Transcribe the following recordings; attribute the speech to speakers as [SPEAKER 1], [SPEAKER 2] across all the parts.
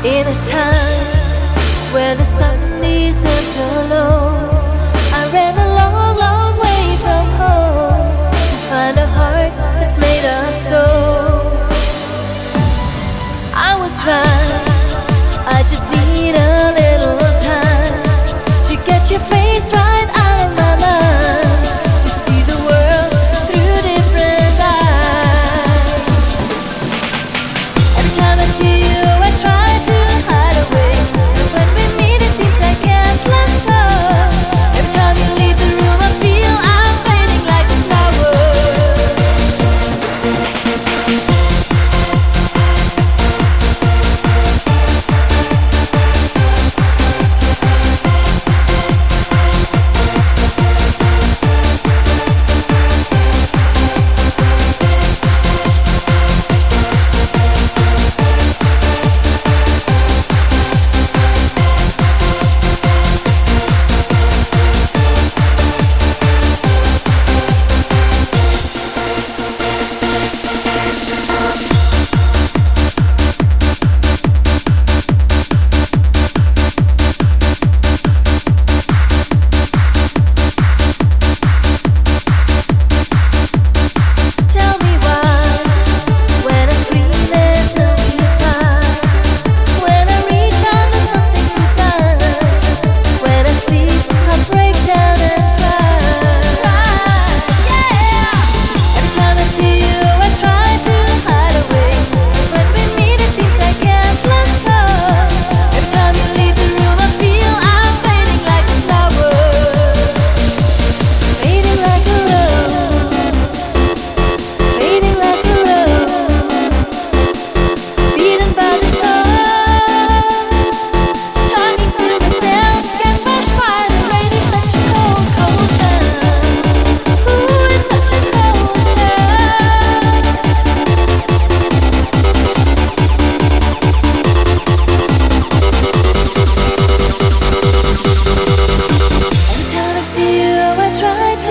[SPEAKER 1] In a time where the sun isn't alone, I ran a long, long way from home to find a heart that's made of stone. I will try, I just need a little time to get your face right out of my mind, to see the world through different eyes. Every time I see you I try to hide away, but when we meet it seems I can't let go. Every time you leave the room I feel I'm fading like a flower.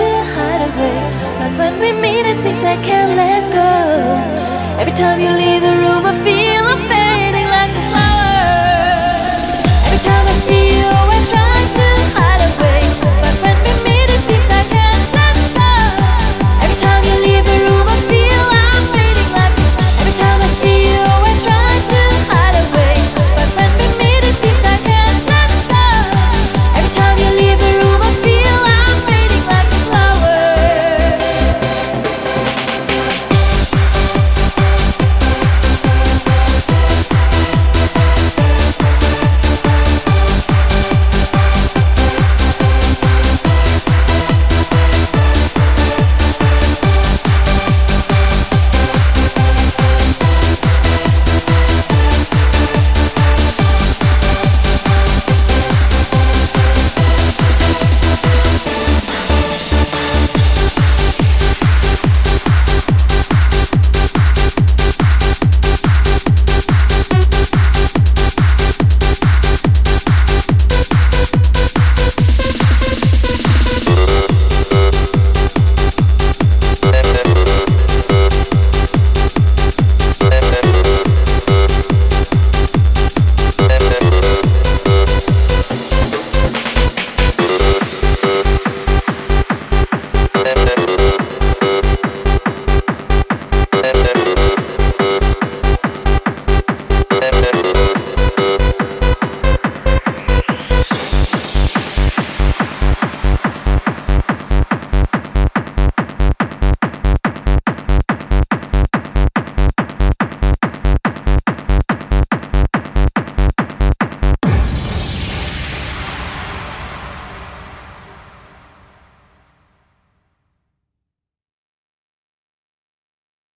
[SPEAKER 1] When we meet it seems I can't let go. Every time you leave the